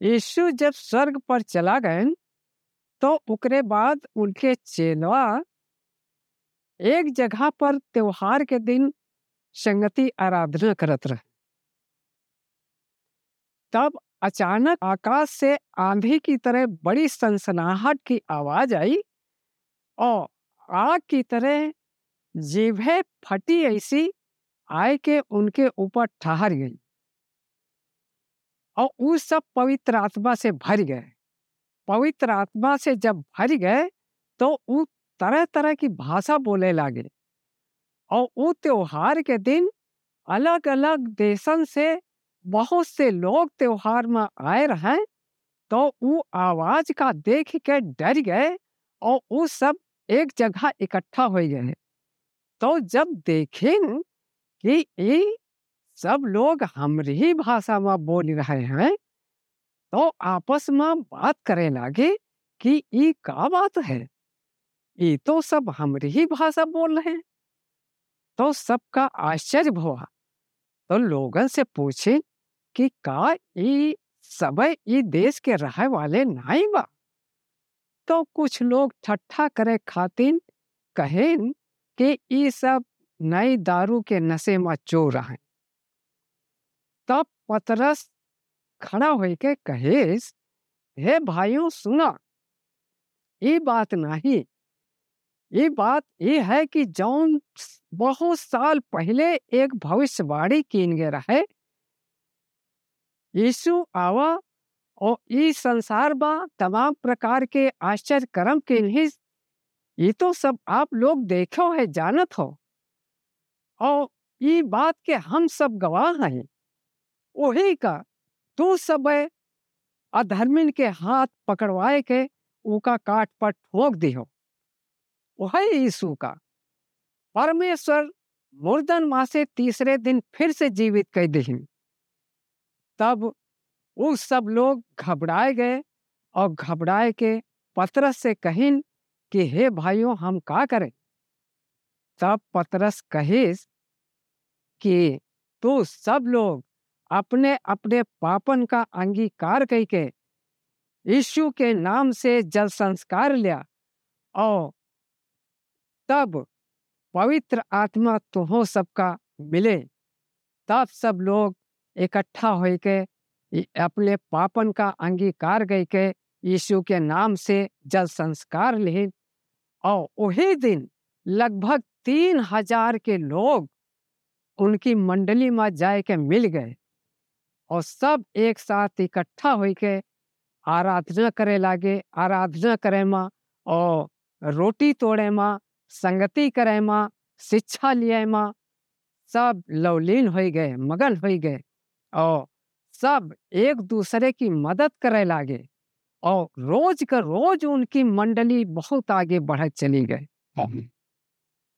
यीशु जब स्वर्ग पर चला गए तो उकरे बाद उनके चेलवा एक जगह पर त्योहार के दिन संगति आराधना करत रहे। तब अचानक आकाश से आंधी की तरह बड़ी सनसनाहट की आवाज आई और आग की तरह जीभें फटी ऐसी आय के उनके ऊपर ठहर गई और वो सब पवित्र आत्मा से भर गए। पवित्र आत्मा से जब भर गए तो वो तरह तरह की भाषा बोले लगे और वो त्योहार के दिन अलग अलग देशन से बहुत से लोग त्योहार में आए रहे। तो वो आवाज का देख के डर गए और वो सब एक जगह इकट्ठा हो गए। तो जब देखें कि ये सब लोग हमारी ही भाषा में बोल रहे हैं तो आपस में बात करे लगे कि ये क्या बात है, ये तो सब हमारी ही भाषा बोल रहे हैं। तो सबका आश्चर्य हुआ। तो लोगों से पूछे कि का ये सब ये देश के रहे वाले नहीं बा। तो कुछ लोग ठट्ठा करे खातिर कहें कि ये सब नई दारू के नशे में चोर हैं। तब पतरस खड़ा होके कहेस, हे भाइयों सुना, ये बात नहीं, ये बात ये है कि जौन बहुत साल पहले एक भविष्यवाणी कीन गे रहे, यीशु आवा और इस संसार बा तमाम प्रकार के आश्चर्य कर्म के ही ये तो सब आप लोग देखो है जानत हो और ये बात के हम सब गवाह हैं। वही का तू सब अधर्मिन के हाथ पकड़वाए के उका काट पर ठोक दियो। वही यीशु का परमेश्वर मुर्दन माँ से तीसरे दिन फिर से जीवित कर दही। तब वो सब लोग घबराए गए और घबराए के पतरस से कहिन कि हे भाइयों हम का करें। तब पतरस कहिस कि तू सब लोग अपने अपने पापन का अंगीकार करके यीशु के नाम से जल संस्कार लिया और तब पवित्र आत्मा तुहो सबका मिले। तब सब लोग इकट्ठा होके अपने पापन का अंगीकार करके यीशु के नाम से जल संस्कार लिए और वही दिन लगभग 3000 के लोग उनकी मंडली में जाए के मिल गए और सब एक साथ इकट्ठा होके आराधना करे लागे। आराधना करे माँ और रोटी तोड़े माँ, संगति करे माँ, शिक्षा लिए माँ, सब लवलीन हो गए, मगन हो गए और सब एक दूसरे की मदद करे लागे और रोज का रोज उनकी मंडली बहुत आगे बढ़ चली गए।